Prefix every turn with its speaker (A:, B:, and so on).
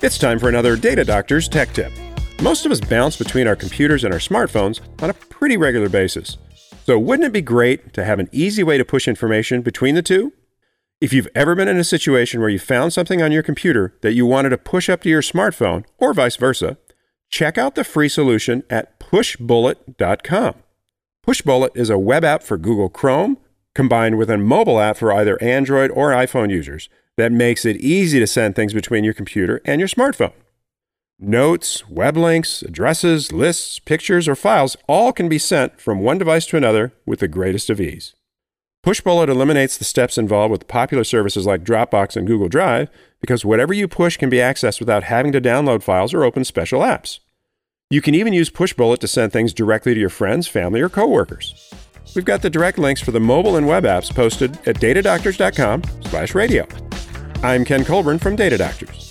A: It's time for another Data Doctor's Tech Tip. Most of us bounce between our computers and our smartphones on a pretty regular basis. So wouldn't it be great to have an easy way to push information between the two? If you've ever been in a situation where you found something on your computer that you wanted to push up to your smartphone, or vice versa, check out the free solution at pushbullet.com. Pushbullet is a web app for Google Chrome, combined with a mobile app for either Android or iPhone users that makes it easy to send things between your computer and your smartphone. Notes, web links, addresses, lists, pictures, or files all can be sent from one device to another with the greatest of ease. Pushbullet eliminates the steps involved with popular services like Dropbox and Google Drive because whatever you push can be accessed without having to download files or open special apps. You can even use Pushbullet to send things directly to your friends, family, or coworkers. We've got the direct links for the mobile and web apps posted at datadoctors.com/radio. I'm Ken Colburn from Data Doctors.